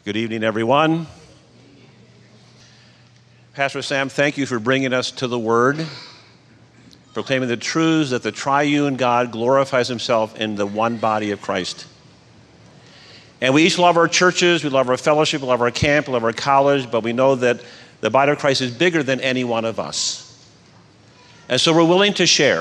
Good evening, everyone. Pastor Sam, thank you for bringing us to the Word, proclaiming the truths that the triune God glorifies himself in the one body of Christ. And we each love our churches, we love our fellowship, we love our camp, we love our college, but we know that the body of Christ is bigger than any one of us. And so we're willing to share.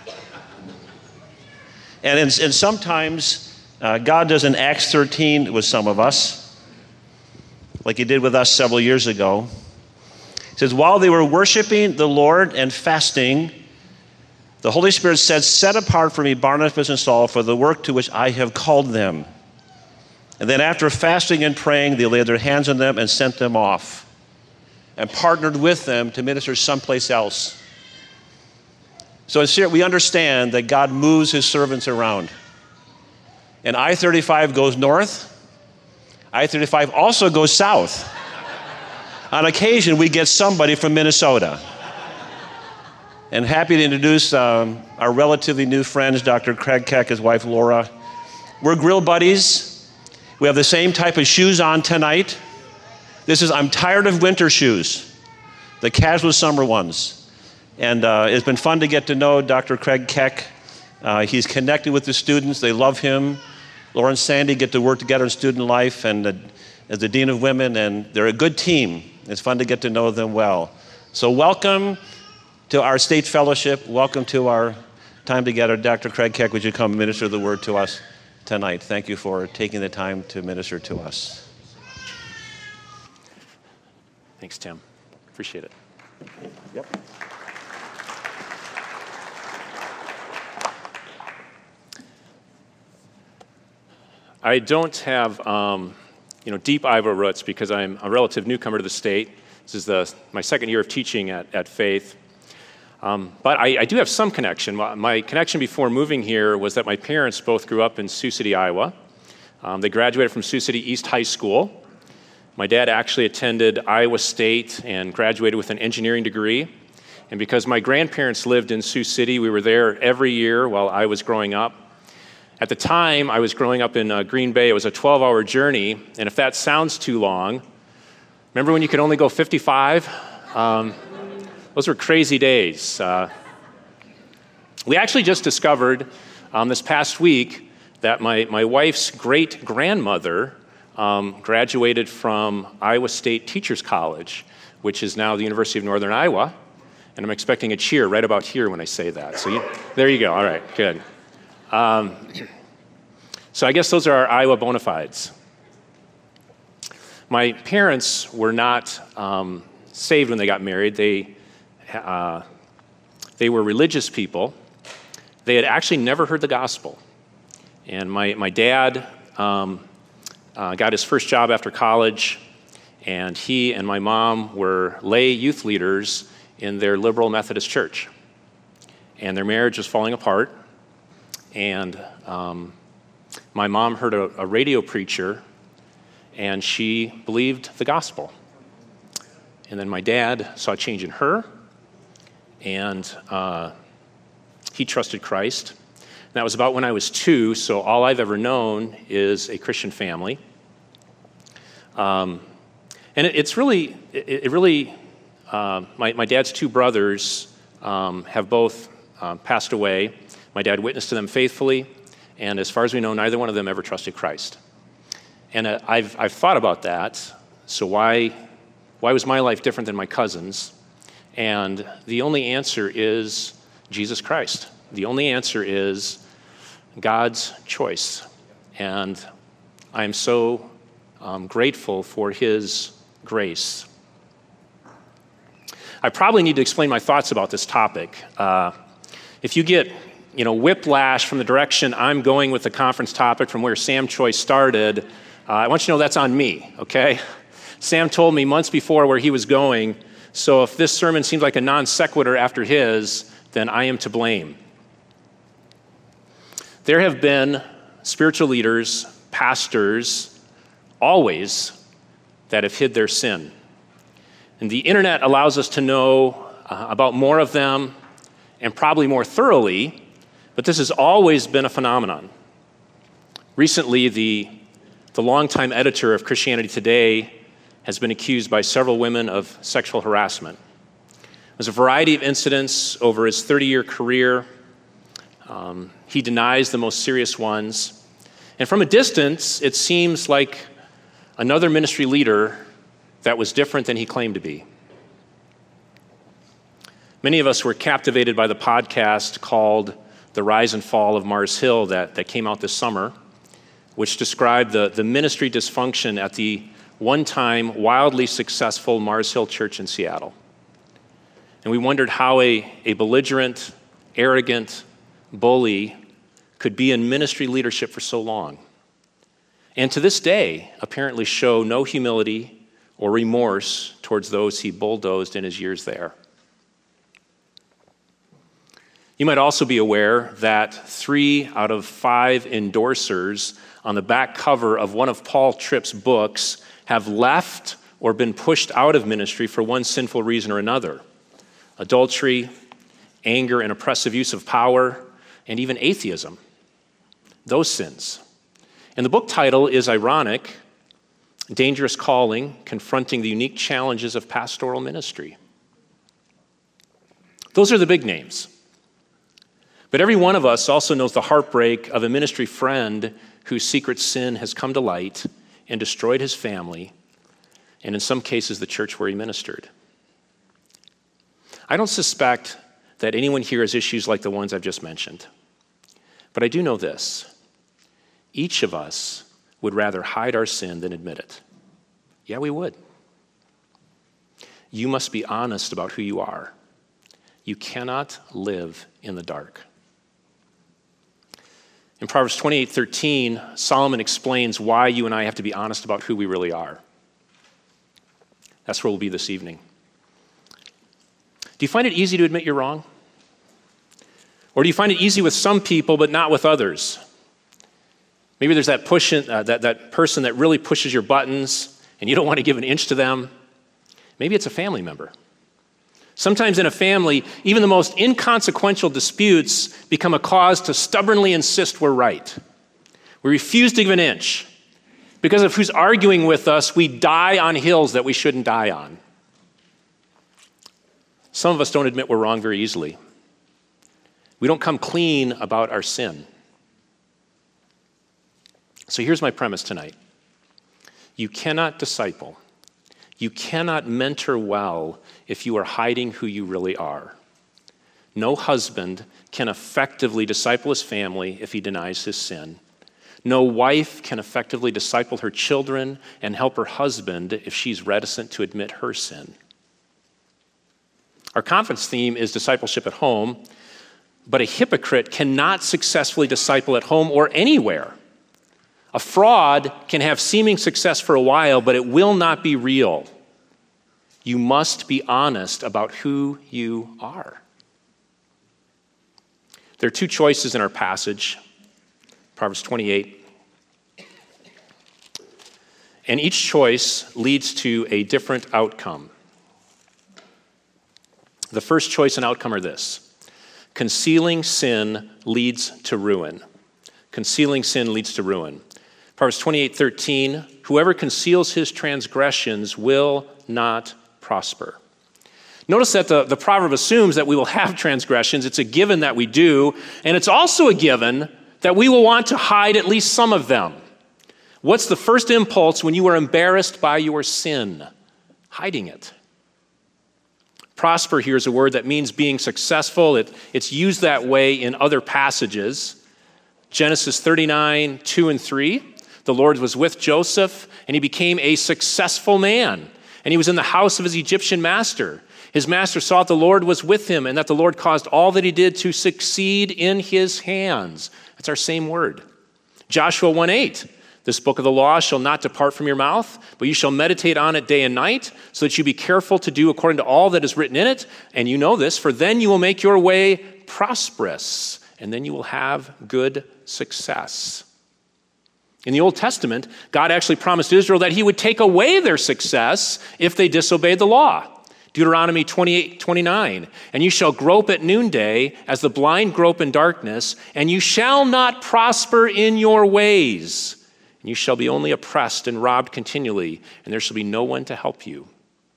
And sometimes God does an Acts 13 with some of us, like he did with us several years ago. It says, while they were worshiping the Lord and fasting, the Holy Spirit said, set apart for me Barnabas and Saul for the work to which I have called them. And then after fasting and praying, they laid their hands on them and sent them off and partnered with them to minister someplace else. So it's here we understand that God moves his servants around. And I-35 goes north. I-35 also goes south. On occasion, we get somebody from Minnesota. And happy to introduce our relatively new friends, Dr. Craig Keck, his wife Laura. We're grill buddies. We have the same type of shoes on tonight. I'm tired of winter shoes, the casual summer ones. And it's been fun to get to know Dr. Craig Keck. He's connected with the students. They love him. Laura and Sandy get to work together in student life and as the Dean of Women, and they're a good team. It's fun to get to know them well. So welcome to our state fellowship. Welcome to our time together. Dr. Craig Keck, would you come and minister the word to us tonight? Thank you for taking the time to minister to us. Thanks, Tim. Appreciate it. Yep. I don't have deep Iowa roots because I'm a relative newcomer to the state. This is my second year of teaching at Faith. But I do have some connection. My connection before moving here was that my parents both grew up in Sioux City, Iowa. They graduated from Sioux City East High School. My dad actually attended Iowa State and graduated with an engineering degree. And because my grandparents lived in Sioux City, we were there every year while I was growing up. At the time, I was growing up in Green Bay. It was a 12-hour journey, and if that sounds too long, remember when you could only go 55? Those were crazy days. We actually just discovered this past week that my wife's great-grandmother graduated from Iowa State Teachers College, which is now the University of Northern Iowa, and I'm expecting a cheer right about here when I say that. So there you go. All right, good. So I guess those are our Iowa bona fides. My parents were not saved when they got married. They were religious people. They had actually never heard the gospel. And my dad got his first job after college, and he and my mom were lay youth leaders in their liberal Methodist church. And their marriage was falling apart. And my mom heard a radio preacher, and she believed the gospel. And then my dad saw a change in her, and he trusted Christ. And that was about when I was 2, so all I've ever known is a Christian family. And it's really, my dad's 2 brothers have both passed away. My dad witnessed to them faithfully, and as far as we know, neither one of them ever trusted Christ. And I've thought about that. So why was my life different than my cousins? And the only answer is Jesus Christ. The only answer is God's choice. And I am so grateful for his grace. I probably need to explain my thoughts about this topic. If you get whiplash from the direction I'm going with the conference topic from where Sam Choi started, I want you to know that's on me, okay? Sam told me months before where he was going, so if this sermon seems like a non sequitur after his, then I am to blame. There have been spiritual leaders, pastors, always, that have hid their sin. And the internet allows us to know about more of them and probably more thoroughly, but this has always been a phenomenon. Recently, the the longtime editor of Christianity Today, has been accused by several women of sexual harassment. There's a variety of incidents over his 30-year career. He denies the most serious ones. And from a distance, it seems like another ministry leader that was different than he claimed to be. Many of us were captivated by the podcast called The Rise and Fall of Mars Hill that came out this summer, which described the ministry dysfunction at the one-time wildly successful Mars Hill Church in Seattle. And we wondered how a belligerent, arrogant bully could be in ministry leadership for so long. And to this day, apparently show no humility or remorse towards those he bulldozed in his years there. You might also be aware that 3 out of 5 endorsers on the back cover of one of Paul Tripp's books have left or been pushed out of ministry for one sinful reason or another: adultery, anger and oppressive use of power, and even atheism. Those sins. And the book title is ironic: Dangerous Calling, Confronting the Unique Challenges of Pastoral Ministry. Those are the big names. But every one of us also knows the heartbreak of a ministry friend whose secret sin has come to light and destroyed his family, and in some cases, the church where he ministered. I don't suspect that anyone here has issues like the ones I've just mentioned. But I do know this: each of us would rather hide our sin than admit it. Yeah, we would. You must be honest about who you are. You cannot live in the dark. In Proverbs 28:13, Solomon explains why you and I have to be honest about who we really are. That's where we'll be this evening. Do you find it easy to admit you're wrong? Or do you find it easy with some people but not with others? Maybe there's that person that really pushes your buttons and you don't want to give an inch to them. Maybe it's a family member. Sometimes in a family, even the most inconsequential disputes become a cause to stubbornly insist we're right. We refuse to give an inch. Because of who's arguing with us, we die on hills that we shouldn't die on. Some of us don't admit we're wrong very easily. We don't come clean about our sin. So here's my premise tonight. You cannot disciple. You cannot mentor well if you are hiding who you really are. No husband can effectively disciple his family if he denies his sin. No wife can effectively disciple her children and help her husband if she's reticent to admit her sin. Our conference theme is discipleship at home, but a hypocrite cannot successfully disciple at home or anywhere. A fraud can have seeming success for a while, but it will not be real. You must be honest about who you are. There are 2 choices in our passage, Proverbs 28. And each choice leads to a different outcome. The first choice and outcome are this: concealing sin leads to ruin. Concealing sin leads to ruin. Proverbs 28:13, whoever conceals his transgressions will not prosper. Notice that the proverb assumes that we will have transgressions. It's a given that we do, and it's also a given that we will want to hide at least some of them. What's the first impulse when you are embarrassed by your sin? Hiding it. Prosper here is a word that means being successful. It's used that way in other passages. Genesis 39, 2 and 3. The Lord was with Joseph, and he became a successful man. And he was in the house of his Egyptian master. His master saw that the Lord was with him, and that the Lord caused all that he did to succeed in his hands. That's our same word. Joshua 1:8. This book of the law shall not depart from your mouth, but you shall meditate on it day and night, so that you be careful to do according to all that is written in it. And you know this, for then you will make your way prosperous, and then you will have good success. In the Old Testament, God actually promised Israel that he would take away their success if they disobeyed the law. Deuteronomy 28:29, and you shall grope at noonday as the blind grope in darkness, and you shall not prosper in your ways. and you shall be only oppressed and robbed continually, and there shall be no one to help you.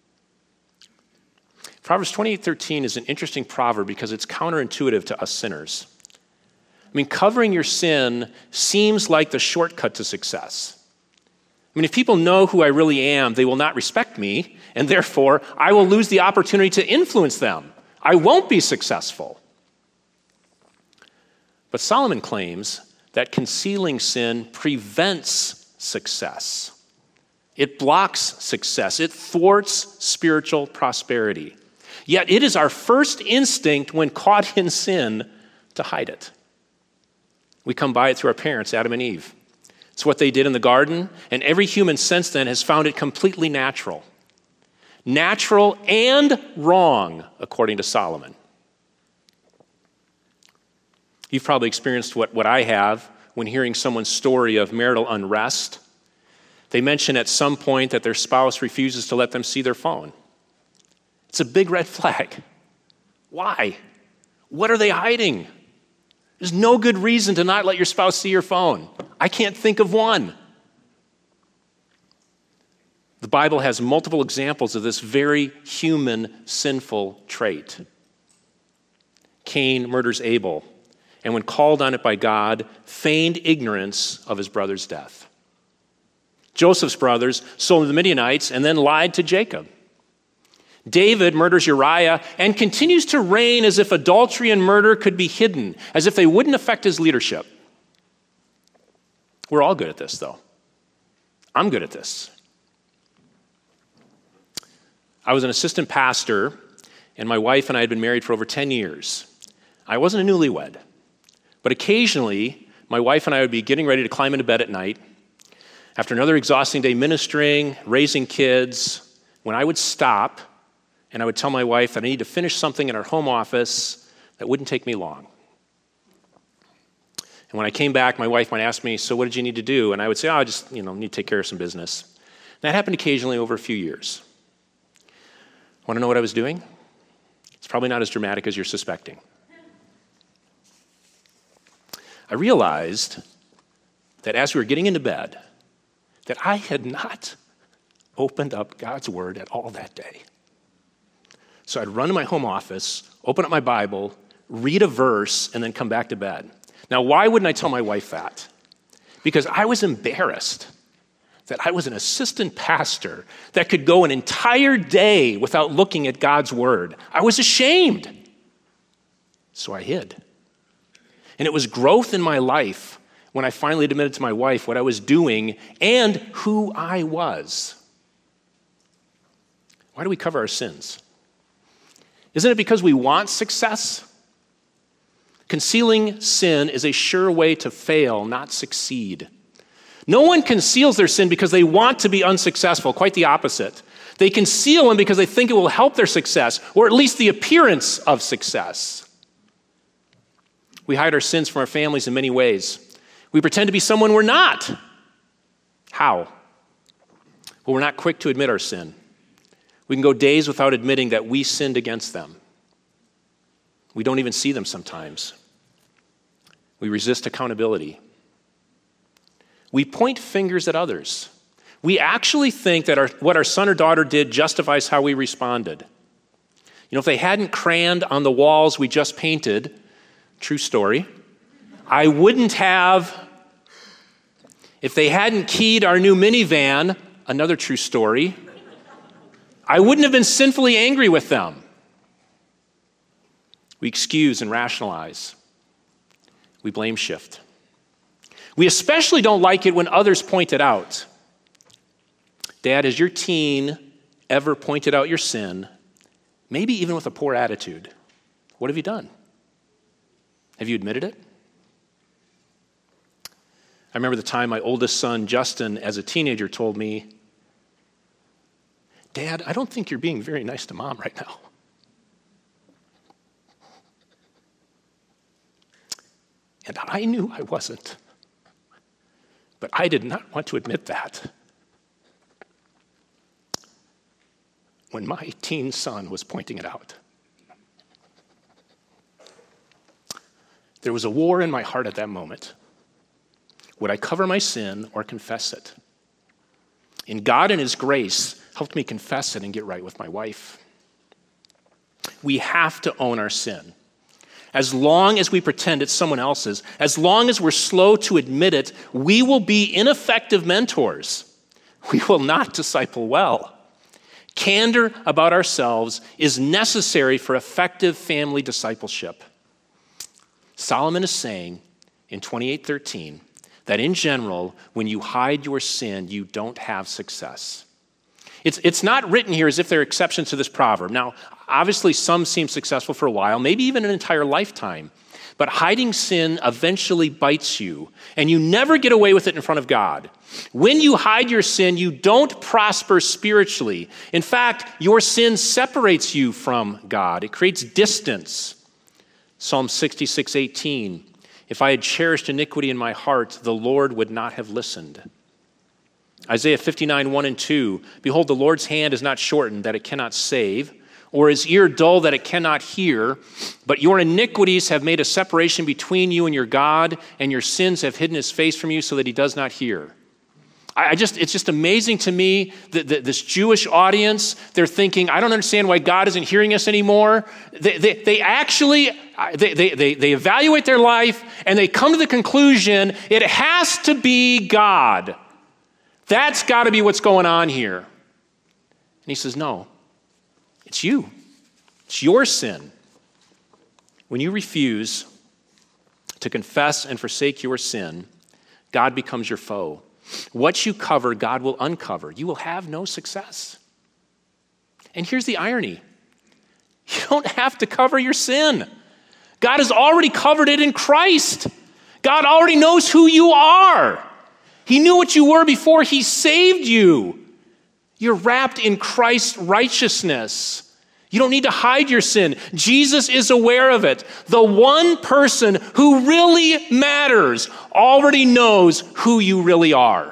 Proverbs 28:13 is an interesting proverb because it's counterintuitive to us sinners. I mean, covering your sin seems like the shortcut to success. I mean, if people know who I really am, they will not respect me, and therefore I will lose the opportunity to influence them. I won't be successful. But Solomon claims that concealing sin prevents success. It blocks success. It thwarts spiritual prosperity. Yet it is our first instinct when caught in sin to hide it. We come by it through our parents, Adam and Eve. It's what they did in the garden, and every human since then has found it completely natural. Natural and wrong, according to Solomon. You've probably experienced what I have when hearing someone's story of marital unrest. They mention at some point that their spouse refuses to let them see their phone. It's a big red flag. Why? What are they hiding? There's no good reason to not let your spouse see your phone. I can't think of one. The Bible has multiple examples of this very human, sinful trait. Cain murders Abel, and when called on it by God, feigned ignorance of his brother's death. Joseph's brothers sold the Midianites and then lied to Jacob. David murders Uriah and continues to reign as if adultery and murder could be hidden, as if they wouldn't affect his leadership. We're all good at this, though. I'm good at this. I was an assistant pastor, and my wife and I had been married for over 10 years. I wasn't a newlywed, but occasionally, my wife and I would be getting ready to climb into bed at night after another exhausting day ministering, raising kids, when I would stop and I would tell my wife that I need to finish something in our home office that wouldn't take me long. And when I came back, my wife might ask me, so what did you need to do? And I would say, I just need to take care of some business. And that happened occasionally over a few years. Want to know what I was doing? It's probably not as dramatic as you're suspecting. I realized that as we were getting into bed, that I had not opened up God's Word at all that day. So I'd run to my home office, open up my Bible, read a verse, and then come back to bed. Now, why wouldn't I tell my wife that? Because I was embarrassed that I was an assistant pastor that could go an entire day without looking at God's Word. I was ashamed. So I hid. And it was growth in my life when I finally admitted to my wife what I was doing and who I was. Why do we cover our sins? Isn't it because we want success? Concealing sin is a sure way to fail, not succeed. No one conceals their sin because they want to be unsuccessful, quite the opposite. They conceal them because they think it will help their success, or at least the appearance of success. We hide our sins from our families in many ways. We pretend to be someone we're not. How? Well, we're not quick to admit our sin. We can go days without admitting that we sinned against them. We don't even see them sometimes. We resist accountability. We point fingers at others. We actually think that what our son or daughter did justifies how we responded. If they hadn't crayoned on the walls we just painted, true story, I wouldn't have. If they hadn't keyed our new minivan, another true story, I wouldn't have been sinfully angry with them. We excuse and rationalize. We blame shift. We especially don't like it when others point it out. Dad, has your teen ever pointed out your sin, maybe even with a poor attitude? What have you done? Have you admitted it? I remember the time my oldest son, Justin, as a teenager, told me, Dad, I don't think you're being very nice to Mom right now. And I knew I wasn't. But I did not want to admit that. When my teen son was pointing it out. There was a war in my heart at that moment. Would I cover my sin or confess it? And God in his grace helped me confess it and get right with my wife. We have to own our sin. As long as we pretend it's someone else's, as long as we're slow to admit it, we will be ineffective mentors. We will not disciple well. Candor about ourselves is necessary for effective family discipleship. Solomon is saying in 28:13 that in general, when you hide your sin, you don't have success. It's not written here as if there are exceptions to this proverb. Now, obviously, some seem successful for a while, maybe even an entire lifetime. But hiding sin eventually bites you, and you never get away with it in front of God. When you hide your sin, you don't prosper spiritually. In fact, your sin separates you from God. It creates distance. Psalm 66:18, if I had cherished iniquity in my heart, the Lord would not have listened. Isaiah 59:1 and 2, behold, the Lord's hand is not shortened that it cannot save, or his ear dull that it cannot hear, but your iniquities have made a separation between you and your God, and your sins have hidden his face from you so that he does not hear. It's just amazing to me that this Jewish audience, they're thinking, I don't understand why God isn't hearing us anymore. They evaluate their life and they come to the conclusion it has to be God. That's got to be what's going on here. And he says, no, it's you. It's your sin. When you refuse to confess and forsake your sin, God becomes your foe. What you cover, God will uncover. You will have no success. And here's the irony. You don't have to cover your sin. God has already covered it in Christ. God already knows who you are. He knew what you were before he saved you. You're wrapped in Christ's righteousness. You don't need to hide your sin. Jesus is aware of it. The one person who really matters already knows who you really are.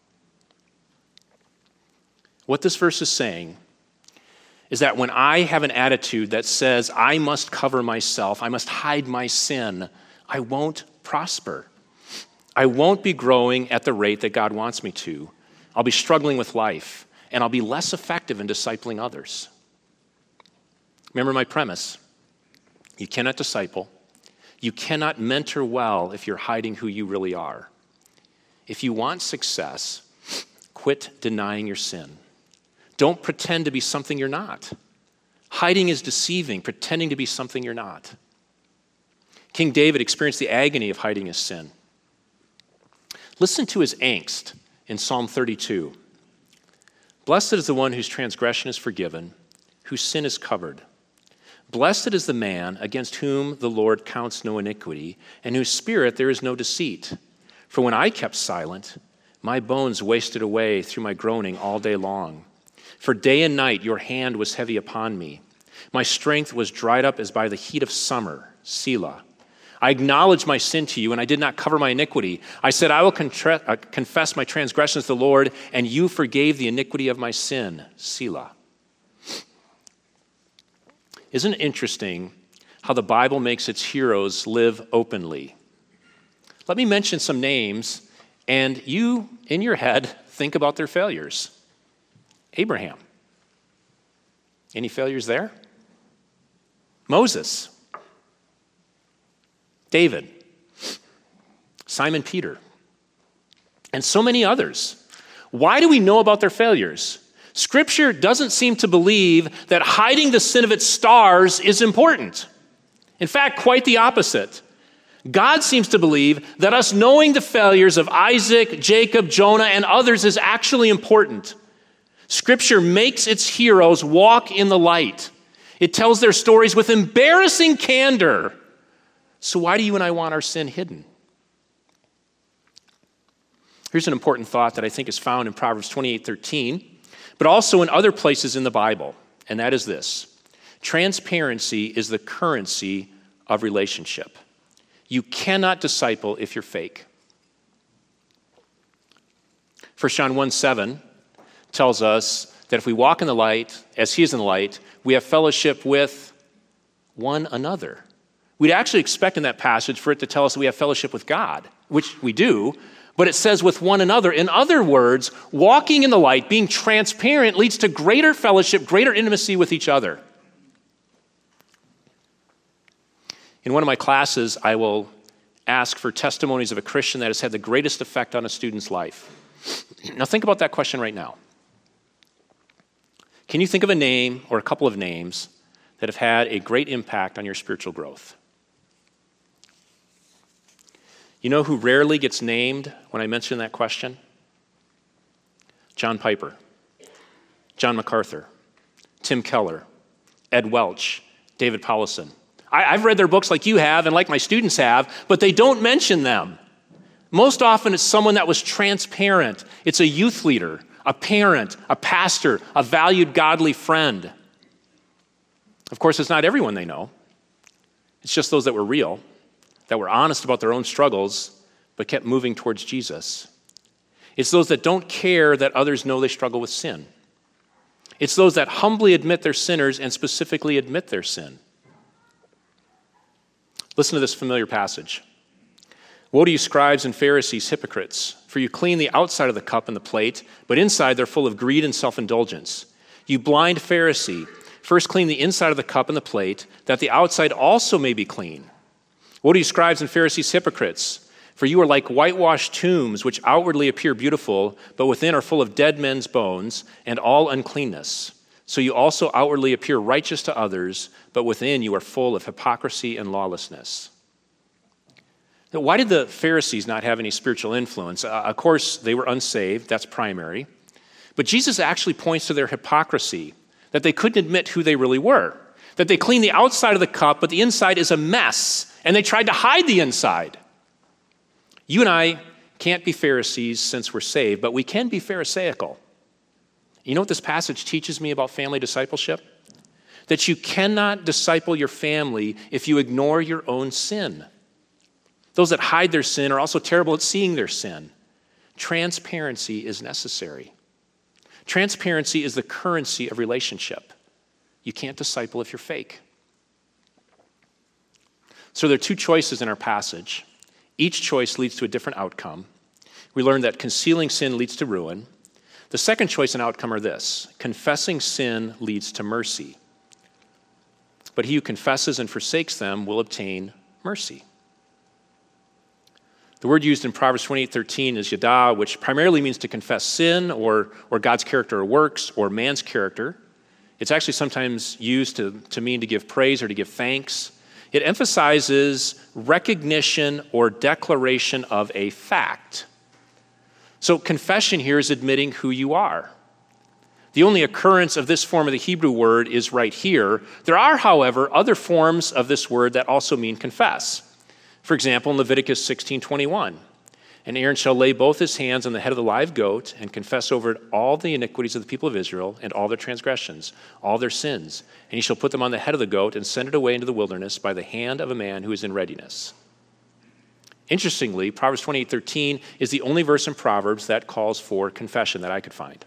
What this verse is saying is that when I have an attitude that says I must cover myself, I must hide my sin, I won't prosper. I won't be growing at the rate that God wants me to. I'll be struggling with life, and I'll be less effective in discipling others. Remember my premise. You cannot disciple. You cannot mentor well if you're hiding who you really are. If you want success, quit denying your sin. Don't pretend to be something you're not. Hiding is deceiving, pretending to be something you're not. King David experienced the agony of hiding his sin. Listen to his angst in Psalm 32. Blessed is the one whose transgression is forgiven, whose sin is covered. Blessed is the man against whom the Lord counts no iniquity, and whose spirit there is no deceit. For when I kept silent, my bones wasted away through my groaning all day long. For day and night your hand was heavy upon me. My strength was dried up as by the heat of summer. Selah. I acknowledged my sin to you, and I did not cover my iniquity. I said, I will confess my transgressions to the Lord, and you forgave the iniquity of my sin. Selah. Isn't it interesting how the Bible makes its heroes live openly? Let me mention some names, and you, in your head, think about their failures. Abraham. Any failures there? Moses. David. Simon Peter. And so many others. Why do we know about their failures? Scripture doesn't seem to believe that hiding the sin of its stars is important. In fact, quite the opposite. God seems to believe that us knowing the failures of Isaac, Jacob, Jonah, and others is actually important. Scripture makes its heroes walk in the light. It tells their stories with embarrassing candor. So why do you and I want our sin hidden? Here's an important thought that I think is found in Proverbs 28:13, but also in other places in the Bible, and that is this. Transparency is the currency of relationship. You cannot disciple if you're fake. 1 John 1:7 tells us that if we walk in the light, as he is in the light, we have fellowship with one another. We'd actually expect in that passage for it to tell us that we have fellowship with God, which we do, but it says with one another. In other words, walking in the light, being transparent, leads to greater fellowship, greater intimacy with each other. In one of my classes, I will ask for testimonies of a Christian that has had the greatest effect on a student's life. Now think about that question right now. Can you think of a name or a couple of names that have had a great impact on your spiritual growth? You know who rarely gets named when I mention that question? John Piper, John MacArthur, Tim Keller, Ed Welch, David Powlison. I've read their books like you have and like my students have, but they don't mention them. Most often it's someone that was transparent. It's a youth leader, a parent, a pastor, a valued godly friend. Of course, it's not everyone they know. It's just those that were real, that were honest about their own struggles, but kept moving towards Jesus. It's those that don't care that others know they struggle with sin. It's those that humbly admit they're sinners and specifically admit their sin. Listen to this familiar passage. Woe to you, scribes and Pharisees, hypocrites, for you clean the outside of the cup and the plate, but inside they're full of greed and self-indulgence. You blind Pharisee, first clean the inside of the cup and the plate, that the outside also may be clean. Woe to you, scribes and Pharisees, hypocrites, for you are like whitewashed tombs, which outwardly appear beautiful, but within are full of dead men's bones and all uncleanness. So you also outwardly appear righteous to others, but within you are full of hypocrisy and lawlessness. Now, why did the Pharisees not have any spiritual influence? Of course, they were unsaved. That's primary. But Jesus actually points to their hypocrisy, that they couldn't admit who they really were, that they cleaned the outside of the cup, but the inside is a mess, and they tried to hide the inside. You and I can't be Pharisees since we're saved, but we can be Pharisaical. You know what this passage teaches me about family discipleship? That you cannot disciple your family if you ignore your own sin. Those that hide their sin are also terrible at seeing their sin. Transparency is necessary. Transparency is the currency of relationship. You can't disciple if you're fake. So there are two choices in our passage. Each choice leads to a different outcome. We learned that concealing sin leads to ruin. The second choice and outcome are this: confessing sin leads to mercy. But he who confesses and forsakes them will obtain mercy. The word used in Proverbs 28:13 is yada, which primarily means to confess sin or God's character or works or man's character. It's actually sometimes used to mean to give praise or to give thanks. It emphasizes recognition or declaration of a fact. So confession here is admitting who you are. The only occurrence of this form of the Hebrew word is right here. There are, however, other forms of this word that also mean confess. For example, in Leviticus 16:21, and Aaron shall lay both his hands on the head of the live goat and confess over it all the iniquities of the people of Israel and all their transgressions, all their sins. And he shall put them on the head of the goat and send it away into the wilderness by the hand of a man who is in readiness. Interestingly, Proverbs 28:13 is the only verse in Proverbs that calls for confession that I could find.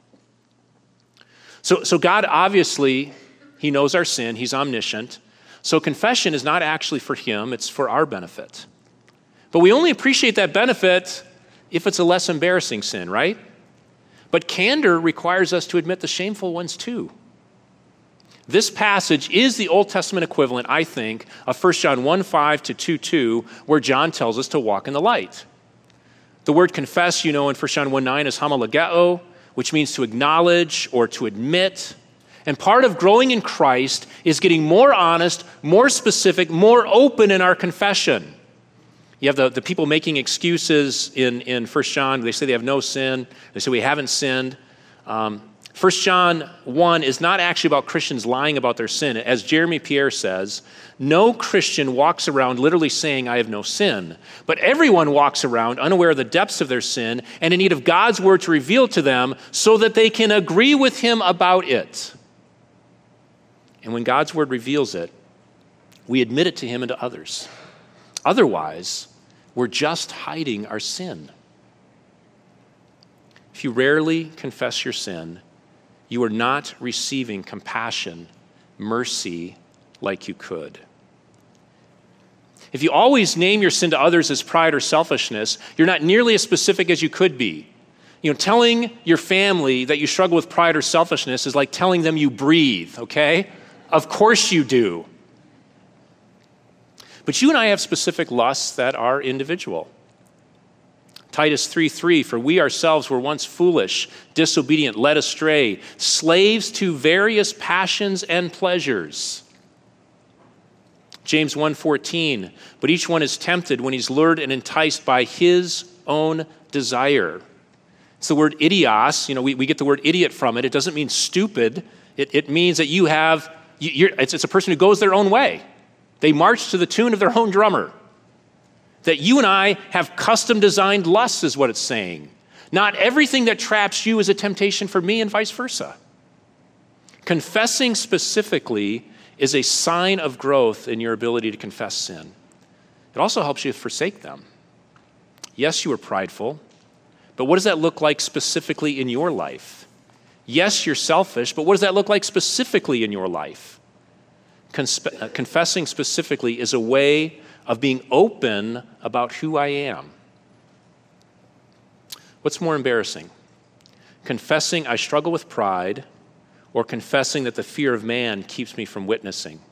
So God, obviously, he knows our sin. He's omniscient. So confession is not actually for him. It's for our benefit. But we only appreciate that benefit if it's a less embarrassing sin, right? But candor requires us to admit the shameful ones too. This passage is the Old Testament equivalent, I think, of 1 John 1:5 to 2:2, where John tells us to walk in the light. The word confess, you know, in 1 John 1:9 is homologeo, which means to acknowledge or to admit. And part of growing in Christ is getting more honest, more specific, more open in our confession. You have the people making excuses in 1 John. They say they have no sin. They say we haven't sinned. 1 John 1 is not actually about Christians lying about their sin. As Jeremy Pierre says, no Christian walks around literally saying, I have no sin. But everyone walks around unaware of the depths of their sin and in need of God's word to reveal to them so that they can agree with him about it. And when God's word reveals it, we admit it to him and to others. Otherwise, we're just hiding our sin. If you rarely confess your sin, you are not receiving compassion, mercy like you could. If you always name your sin to others as pride or selfishness, you're not nearly as specific as you could be. Telling your family that you struggle with pride or selfishness is like telling them you breathe, okay? Of course you do. But you and I have specific lusts that are individual. Titus 3:3, for we ourselves were once foolish, disobedient, led astray, slaves to various passions and pleasures. James 1:14, but each one is tempted when he's lured and enticed by his own desire. It's the word idios. We get the word idiot from it. It doesn't mean stupid. It means that it's a person who goes their own way. They march to the tune of their own drummer. That you and I have custom-designed lusts is what it's saying. Not everything that traps you is a temptation for me and vice versa. Confessing specifically is a sign of growth in your ability to confess sin. It also helps you forsake them. Yes, you are prideful, but what does that look like specifically in your life? Yes, you're selfish, but what does that look like specifically in your life? Confessing specifically is a way of being open about who I am. What's more embarrassing? Confessing I struggle with pride, or confessing that the fear of man keeps me from witnessing?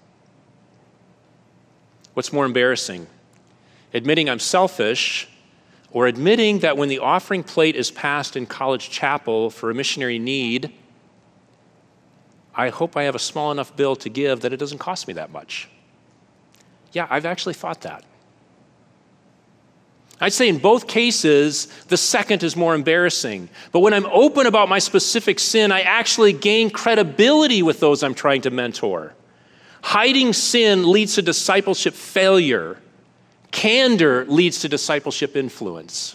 What's more embarrassing? Admitting I'm selfish, or admitting that when the offering plate is passed in college chapel for a missionary need, I hope I have a small enough bill to give that it doesn't cost me that much? Yeah, I've actually thought that. I'd say in both cases, the second is more embarrassing. But when I'm open about my specific sin, I actually gain credibility with those I'm trying to mentor. Hiding sin leads to discipleship failure. Candor leads to discipleship influence.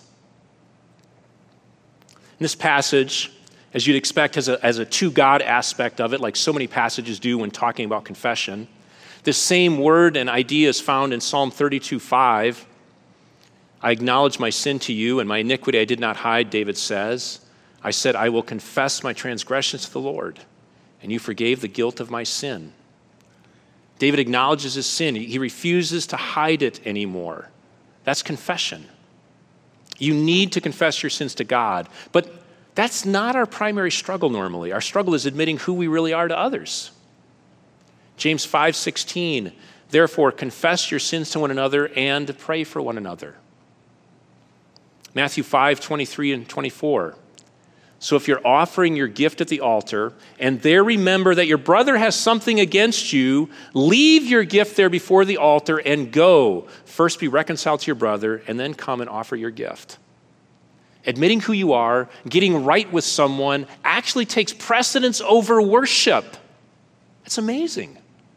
In this passage, as you'd expect, has a to-God aspect of it, like so many passages do when talking about confession. This same word and idea is found in Psalm 32:5. I acknowledge my sin to you, and my iniquity I did not hide, David says. I said, I will confess my transgressions to the Lord, and you forgave the guilt of my sin. David acknowledges his sin. He refuses to hide it anymore. That's confession. You need to confess your sins to God, but that's not our primary struggle normally. Our struggle is admitting who we really are to others. James 5:16, therefore confess your sins to one another and pray for one another. Matthew 5:23 and 24. So if you're offering your gift at the altar and there remember that your brother has something against you, leave your gift there before the altar and go. First be reconciled to your brother and then come and offer your gift. Admitting who you are, getting right with someone actually takes precedence over worship. It's amazing.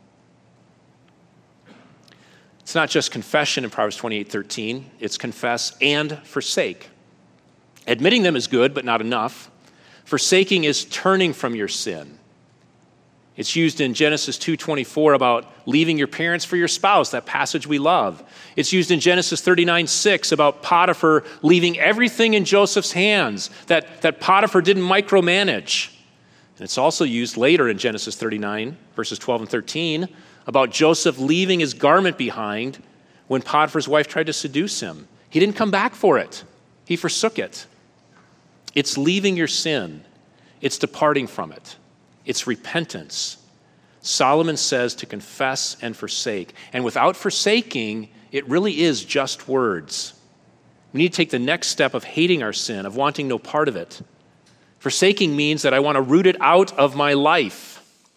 It's not just confession in Proverbs 28:13. It's confess and forsake. Admitting them is good, but not enough. Forsaking is turning from your sin. It's used in Genesis 2:24 about leaving your parents for your spouse, that passage we love. It's used in Genesis 39:6 about Potiphar leaving everything in Joseph's hands, that Potiphar didn't micromanage. And it's also used later in Genesis 39, verses 12 and 13, about Joseph leaving his garment behind when Potiphar's wife tried to seduce him. He didn't come back for it. He forsook it. It's leaving your sin. It's departing from it. It's repentance. Solomon says to confess and forsake. And without forsaking, it really is just words. We need to take the next step of hating our sin, of wanting no part of it. Forsaking means that I want to root it out of my life.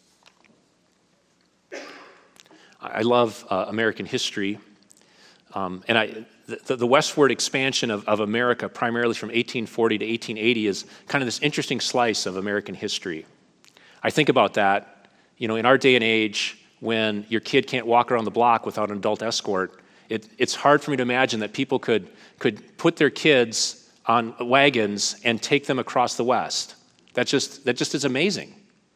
I love American history, and the westward expansion of America, primarily from 1840 to 1880, is kind of this interesting slice of American history. I think about that, in our day and age, when your kid can't walk around the block without an adult escort, it's hard for me to imagine that people could put their kids on wagons and take them across the West. That just is amazing.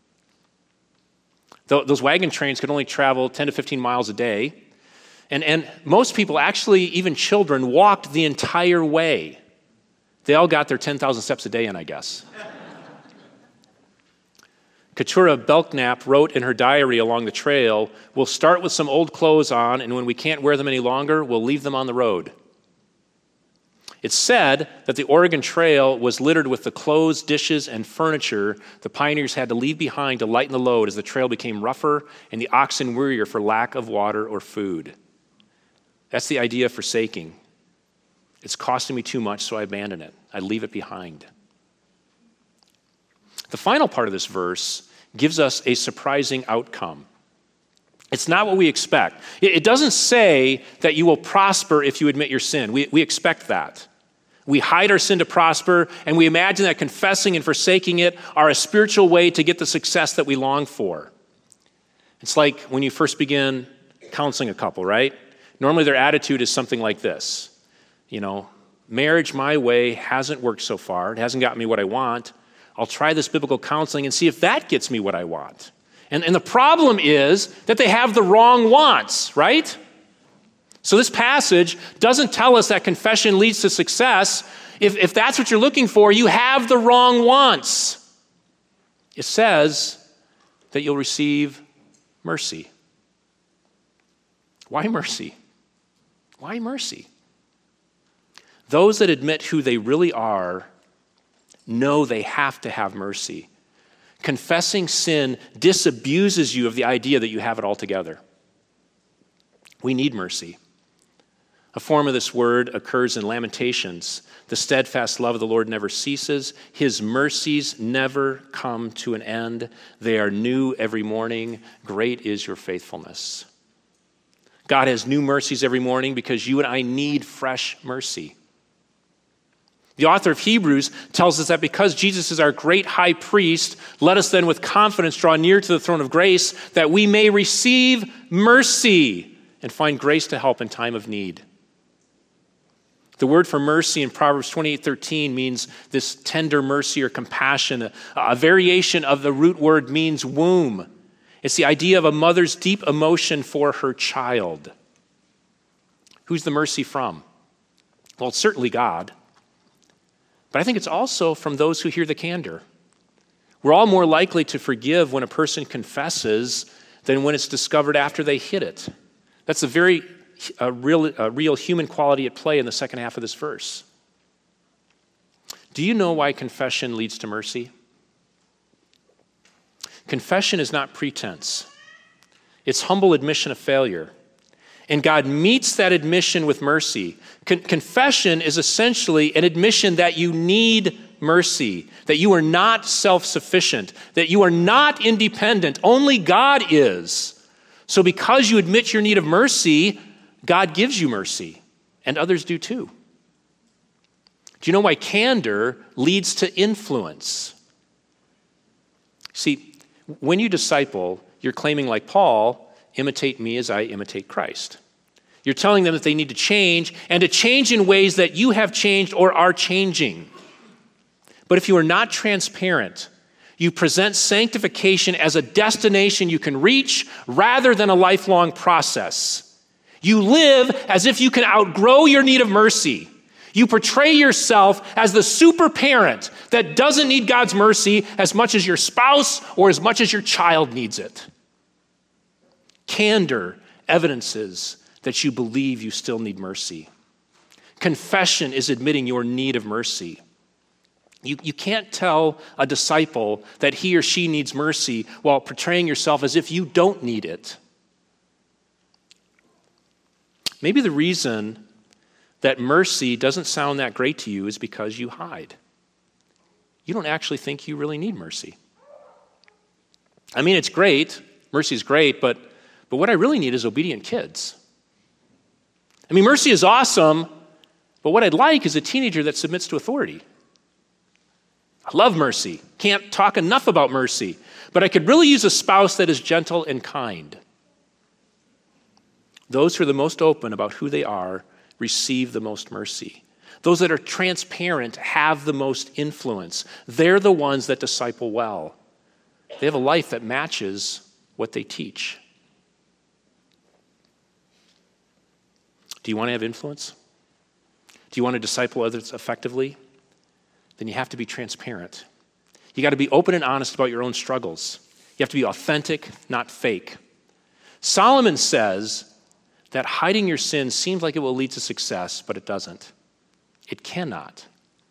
Those wagon trains could only travel 10 to 15 miles a day. And most people, actually even children, walked the entire way. They all got their 10,000 steps a day in, I guess. Keturah Belknap wrote in her diary along the trail, "We'll start with some old clothes on, and when we can't wear them any longer, we'll leave them on the road." It's said that the Oregon Trail was littered with the clothes, dishes, and furniture the pioneers had to leave behind to lighten the load as the trail became rougher and the oxen wearier for lack of water or food. That's the idea of forsaking. It's costing me too much, so I abandon it. I leave it behind. The final part of this verse gives us a surprising outcome. It's not what we expect. It doesn't say that you will prosper if you admit your sin. We expect that. We hide our sin to prosper, and we imagine that confessing and forsaking it are a spiritual way to get the success that we long for. It's like when you first begin counseling a couple, right? Normally their attitude is something like this. Marriage my way hasn't worked so far. It hasn't gotten me what I want. I'll try this biblical counseling and see if that gets me what I want. And the problem is that they have the wrong wants, right? So this passage doesn't tell us that confession leads to success. If that's what you're looking for, you have the wrong wants. It says that you'll receive mercy. Why mercy? Why mercy? Those that admit who they really are know they have to have mercy. Confessing sin disabuses you of the idea that you have it all together. We need mercy. A form of this word occurs in Lamentations. The steadfast love of the Lord never ceases. His mercies never come to an end. They are new every morning. Great is your faithfulness. God has new mercies every morning because you and I need fresh mercy. The author of Hebrews tells us that because Jesus is our great high priest, let us then with confidence draw near to the throne of grace that we may receive mercy and find grace to help in time of need. The word for mercy in Proverbs 28:13 means this tender mercy or compassion. A variation of the root word means womb. It's the idea of a mother's deep emotion for her child. Who's the mercy from? Well, it's certainly God. But I think it's also from those who hear the candor. We're all more likely to forgive when a person confesses than when it's discovered after they hid it. That's a real human quality at play in the second half of this verse. Do you know why confession leads to mercy? Confession is not pretense. It's humble admission of failure. And God meets that admission with mercy. Confession is essentially an admission that you need mercy, that you are not self-sufficient, that you are not independent. Only God is. So because you admit your need of mercy, God gives you mercy, and others do too. Do you know why candor leads to influence? See, when you disciple, you're claiming, like Paul, imitate me as I imitate Christ. You're telling them that they need to change, and to change in ways that you have changed or are changing. But if you are not transparent, you present sanctification as a destination you can reach rather than a lifelong process. You live as if you can outgrow your need of mercy. You portray yourself as the super parent that doesn't need God's mercy as much as your spouse or as much as your child needs it. Candor evidences that you believe you still need mercy. Confession is admitting your need of mercy. You can't tell a disciple that he or she needs mercy while portraying yourself as if you don't need it. Maybe the reason that mercy doesn't sound that great to you is because you hide. You don't actually think you really need mercy. I mean, it's great. Mercy is great, but what I really need is obedient kids. I mean, mercy is awesome, but what I'd like is a teenager that submits to authority. I love mercy. Can't talk enough about mercy, but I could really use a spouse that is gentle and kind. Those who are the most open about who they are receive the most mercy. Those that are transparent have the most influence. They're the ones that disciple well. They have a life that matches what they teach. Do you want to have influence? Do you want to disciple others effectively? Then you have to be transparent. You got to be open and honest about your own struggles. You have to be authentic, not fake. Solomon says that hiding your sin seems like it will lead to success, but it doesn't. It cannot.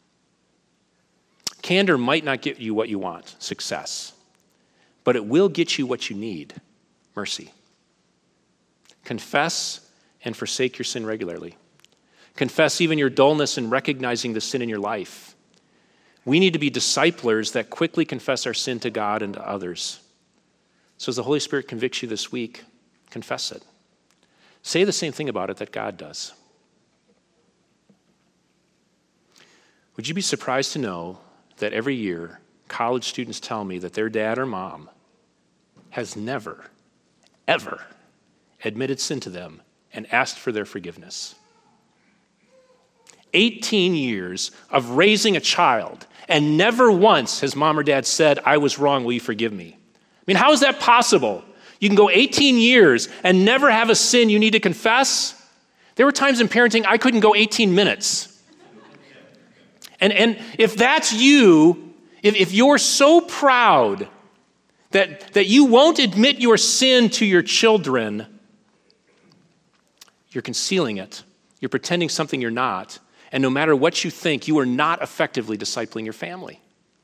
Candor might not get you what you want, success, but it will get you what you need, mercy. Confess and forsake your sin regularly. Confess even your dullness in recognizing the sin in your life. We need to be disciplers that quickly confess our sin to God and to others. So as the Holy Spirit convicts you this week, confess it. Say the same thing about it that God does. Would you be surprised to know that every year college students tell me that their dad or mom has never, ever admitted sin to them and asked for their forgiveness? 18 years of raising a child, and never once has mom or dad said, I was wrong, will you forgive me? I mean, how is that possible? You can go 18 years and never have a sin you need to confess? There were times in parenting I couldn't go 18 minutes. And if that's you, if you're so proud that you won't admit your sin to your children, you're concealing it. You're pretending something you're not. And no matter what you think, you are not effectively discipling your family.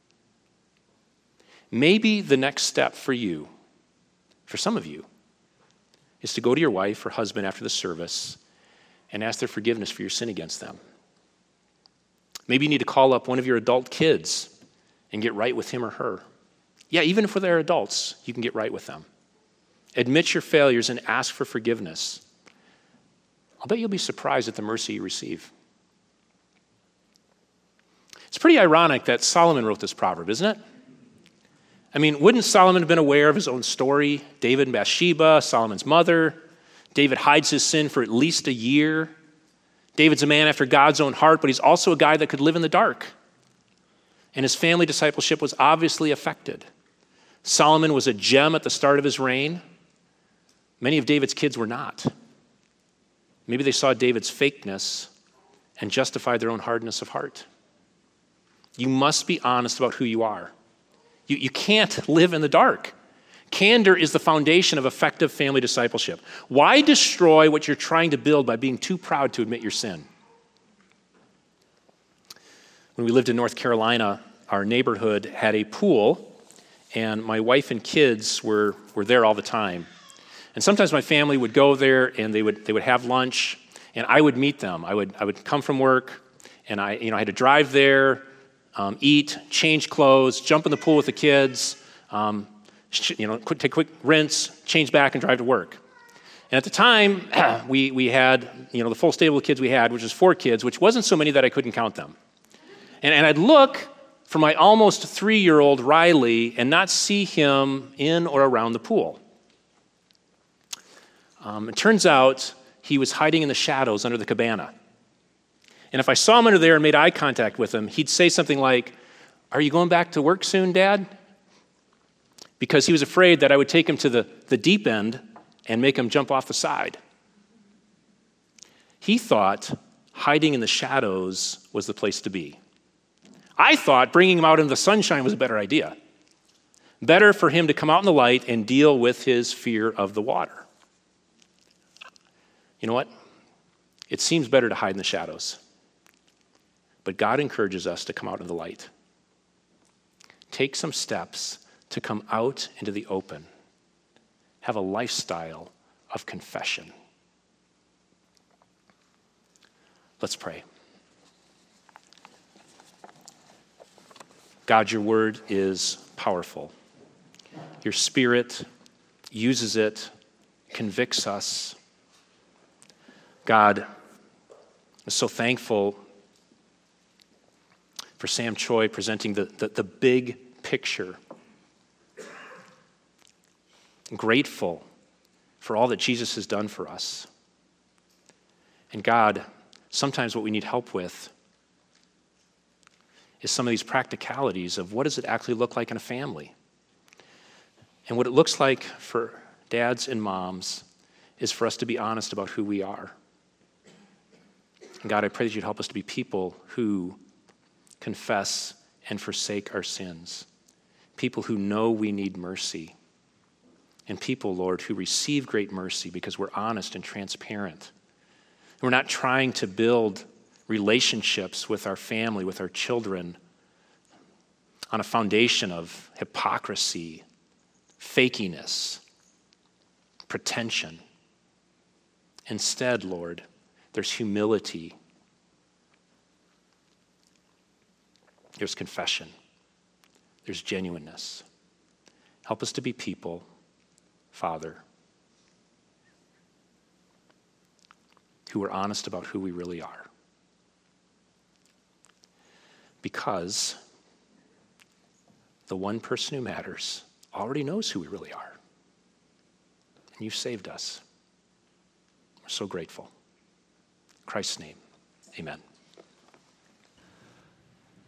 Maybe the next step for you, for some of you, is to go to your wife or husband after the service and ask their forgiveness for your sin against them. Maybe you need to call up one of your adult kids and get right with him or her. Yeah, even if they're adults, you can get right with them. Admit your failures and ask for forgiveness. I'll bet you'll be surprised at the mercy you receive. It's pretty ironic that Solomon wrote this proverb, isn't it? I mean, wouldn't Solomon have been aware of his own story? David and Bathsheba, Solomon's mother. David hides his sin for at least a year. David's a man after God's own heart, but he's also a guy that could live in the dark. And his family discipleship was obviously affected. Solomon was a gem at the start of his reign. Many of David's kids were not. Maybe they saw David's fakeness and justified their own hardness of heart. You must be honest about who you are. You can't live in the dark. Candor is the foundation of effective family discipleship. Why destroy what you're trying to build by being too proud to admit your sin? When we lived in North Carolina, our neighborhood had a pool, and my wife and kids were there all the time. And sometimes my family would go there, and they would have lunch, and I would meet them. I would come from work, and I had to drive there, eat, change clothes, jump in the pool with the kids, take a quick rinse, change back, and drive to work. And at the time, we had the full stable of kids we had, which was 4 kids, which wasn't so many that I couldn't count them. And I'd look for my almost 3-year-old Riley and not see him in or around the pool. It turns out he was hiding in the shadows under the cabana. And if I saw him under there and made eye contact with him, he'd say something like, "Are you going back to work soon, Dad?" Because he was afraid that I would take him to the deep end and make him jump off the side. He thought hiding in the shadows was the place to be. I thought bringing him out in the sunshine was a better idea. Better for him to come out in the light and deal with his fear of the water. You know what? It seems better to hide in the shadows. But God encourages us to come out in the light. Take some steps to come out into the open. Have a lifestyle of confession. Let's pray. God, your word is powerful. Your Spirit uses it, convicts us. God, I'm so thankful for Sam Choi presenting the big picture. I'm grateful for all that Jesus has done for us. And God, sometimes what we need help with is some of these practicalities of what does it actually look like in a family. And what it looks like for dads and moms is for us to be honest about who we are. And God, I pray that you'd help us to be people who confess and forsake our sins. people who know we need mercy, and people, Lord, who receive great mercy because we're honest and transparent. We're not trying to build relationships with our family, with our children, on a foundation of hypocrisy, fakiness, pretension. Instead, Lord, there's humility. There's confession. There's genuineness. Help us to be people, Father, who are honest about who we really are. Because the one person who matters already knows who we really are. And you've saved us. We're so grateful. In Christ's name, amen.